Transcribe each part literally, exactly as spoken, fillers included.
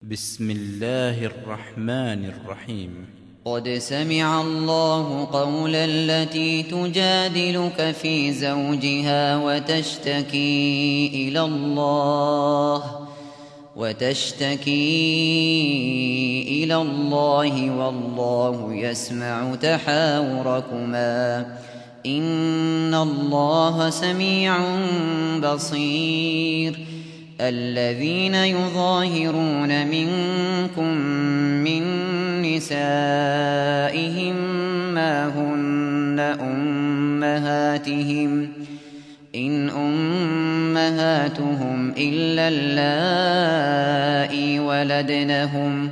بسم الله الرحمن الرحيم. قد سمع الله قول التي تجادلك في زوجها وتشتكي إلى الله وتشتكي إلى الله والله يسمع تحاوركما إن الله سميع بصير. الذين يظاهرون منكم من نسائهم ما هن أمهاتهم إن أمهاتهم إلا اللائي ولدنهم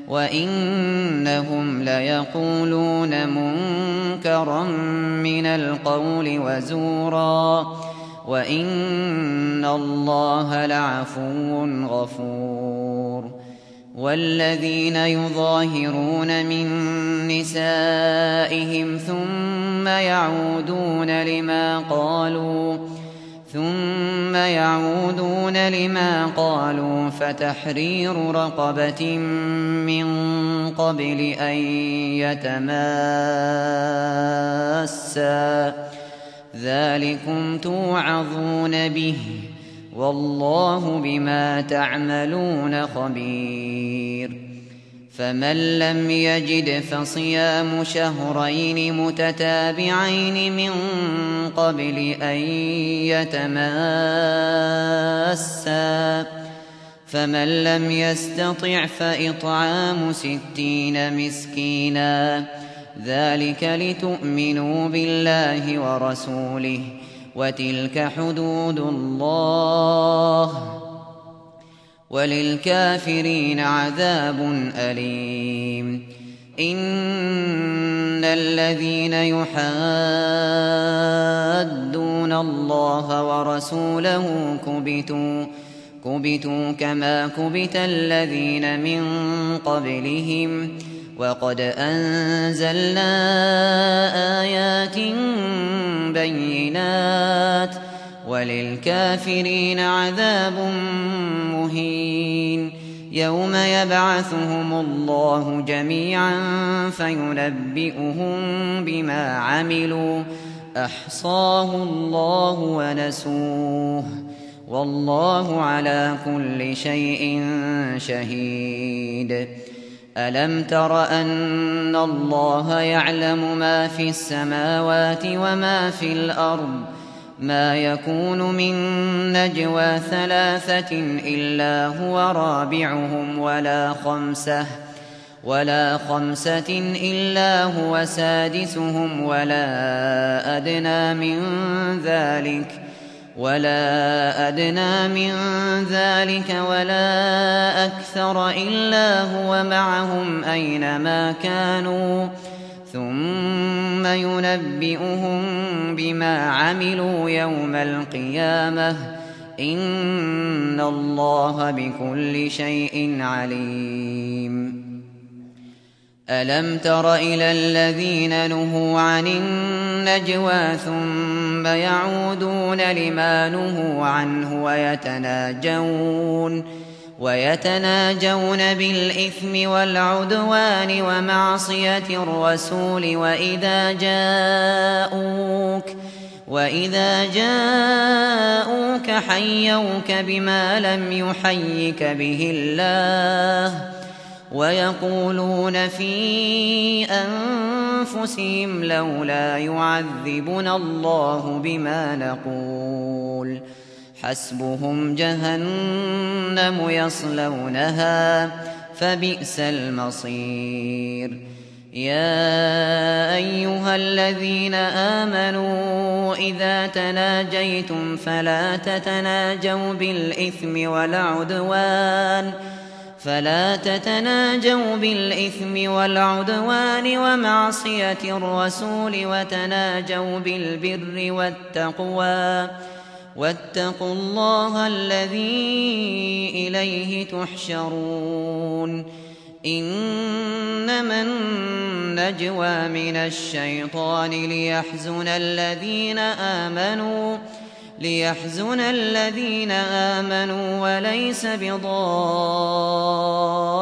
وإنهم ليقولون منكرا من القول وزورا وإن الله لعفو غفور. والذين يظاهرون من نسائهم ثم يعودون لما قالوا ثم يعودون لما قالوا فتحرير رقبة من قبل أن يتماسا ذلكم توعظون به والله بما تعملون خبير. فمن لم يجد فصيام شهرين متتابعين من قبل أن يتماسا فمن لم يستطع فإطعام ستين مسكينا ذلك لتؤمنوا بالله ورسوله وتلك حدود الله وللكافرين عذاب أليم. إن الذين يحادون الله ورسوله كبتوا كبتوا كما كبت الذين من قبلهم وقد أنزلنا آيات بينات وللكافرين عذاب مهين. يوم يبعثهم الله جميعا فينبئهم بما عملوا أحصاه الله ونسوه والله على كل شيء شهيد. ألم تر أن الله يعلم ما في السماوات وما في الأرض ما يكون من نجوى ثلاثة إلا هو رابعهم ولا خمسة ولا خمسة إلا هو سادسهم ولا أدنى من ذلك ولا أدنى من ذلك ولا أكثر إلا هو معهم أينما كانوا ثم ينبئهم بما عملوا يوم القيامة إن الله بكل شيء عليم. ألم تر إلى الذين نهوا عن النجوى ثم يعودون لما نهوا عنه ويتناجون ويتناجون بالإثم والعدوان ومعصية الرسول وإذا جاءوك وإذا جاءوك حيوك بما لم يحيك به الله ويقولون في أنفسهم لولا يعذبنا الله بما نقول حسبهم جهنم يصلونها فبئس المصير. يا أيها الذين آمنوا إذا تناجيتم فلا تتناجوا بالإثم والعدوان فلا تتناجوا بالإثم والعدوان ومعصية الرسول وتناجوا بالبر والتقوى واتقوا الله الذي إليه تحشرون. إنما النجوى من الشيطان ليحزن الذين آمنوا ليحزن الذين آمنوا وليس بضار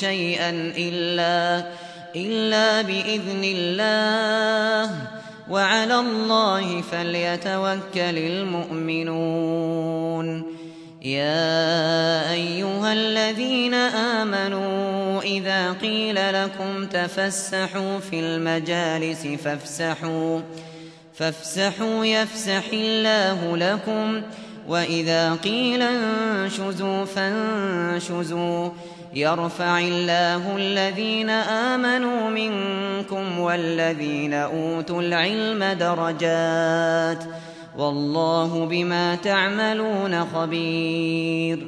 شيئا إلا, إلا بإذن الله وعلى الله فليتوكل المؤمنون. يا أيها الذين آمنوا إذا قيل لكم تفسحوا في المجالس فافسحوا, فافسحوا يفسح الله لكم وإذا قيل انشزوا فانشزوا يرفع الله الذين آمنوا منكم والذين أوتوا العلم درجات والله بما تعملون خبير.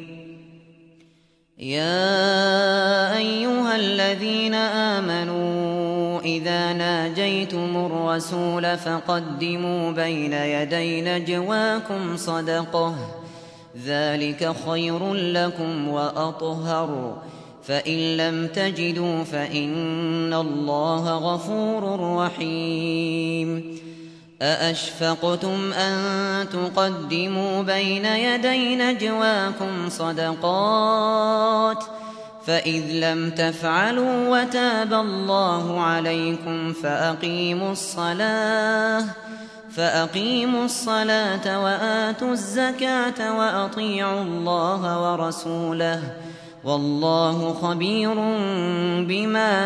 يا أيها الذين آمنوا إذا ناجيتم الرسول فقدموا بين يدي نجواكم صدقة ذلك خير لكم وأطهر فإن لم تجدوا فإن الله غفور رحيم. أأشفقتم أن تقدموا بين يدي نجواكم صدقات فإذ لم تفعلوا وتاب الله عليكم فأقيموا الصلاة فأقيموا الصلاة وآتوا الزكاة وأطيعوا الله ورسوله والله خبير بما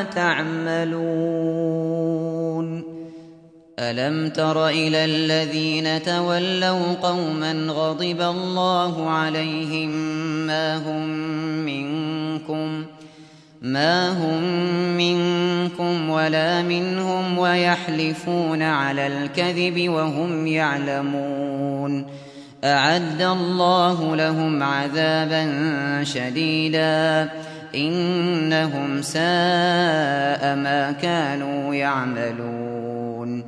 تعملون. ألم تر إلى الذين تولوا قوما غضب الله عليهم ما هم منكم ما هم منكم ولا منهم ويحلفون على الكذب وهم يعلمون أعد الله لهم عذابا شديدا إنهم ساء ما كانوا يعملون.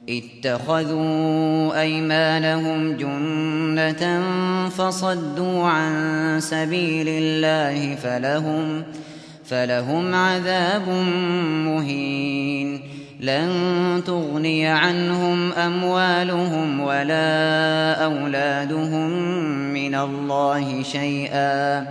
اتخذوا أيمانهم جنة فصدوا عن سبيل الله فلهم فلهم عذاب مهين. لن تغني عنهم أموالهم ولا أولادهم من الله شيئا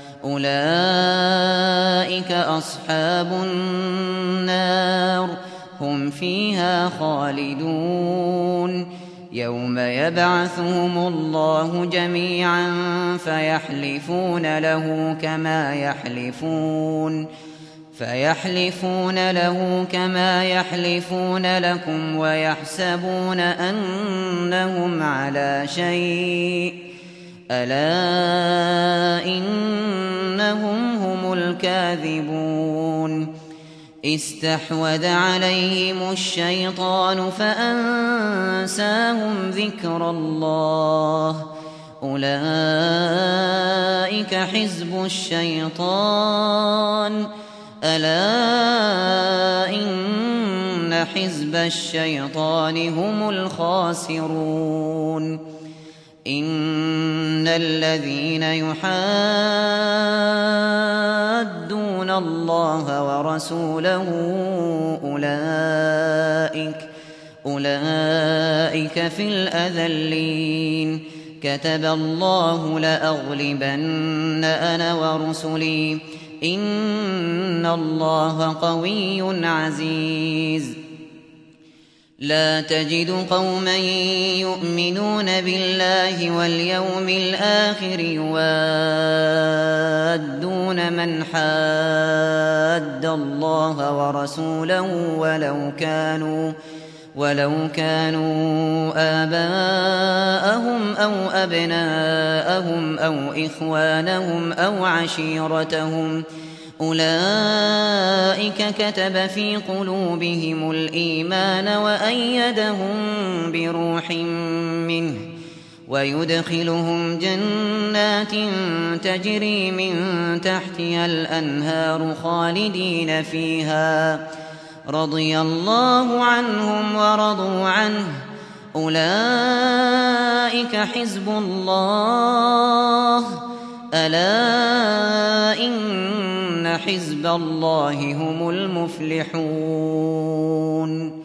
أولئك أصحاب النار هم فيها خالدون. يوم يبعثهم الله جميعا فيحلفون له كما يحلفون فيحلفون له كما يحلفون لكم ويحسبون أنهم على شيء ألا إنهم هم الكاذبون. استحوذ عليهم الشيطان فأنساهم ذكر الله أولئك حزب الشيطان ألا إن حزب الشيطان هم الخاسرون. إن الذين يحادون الله ورسوله أولئك أولئك في الأذلين. كتب الله لأغلبن أنا ورسلي إن الله قوي عزيز. لا تجد قوما يؤمنون بالله واليوم الآخر يوادون من حاد الله ورسوله ولو كانوا ولو كانوا آباءهم أو أبناءهم أو إخوانهم أو عشيرتهم أولئك كتب في قلوبهم الإيمان وأيدهم بروح منه ويدخلهم جنات تجري من تحتها الأنهار خالدين فيها رضي الله عنهم ورضوا عنه أولئك حزب الله ألا إن حزب الله هم المفلحون.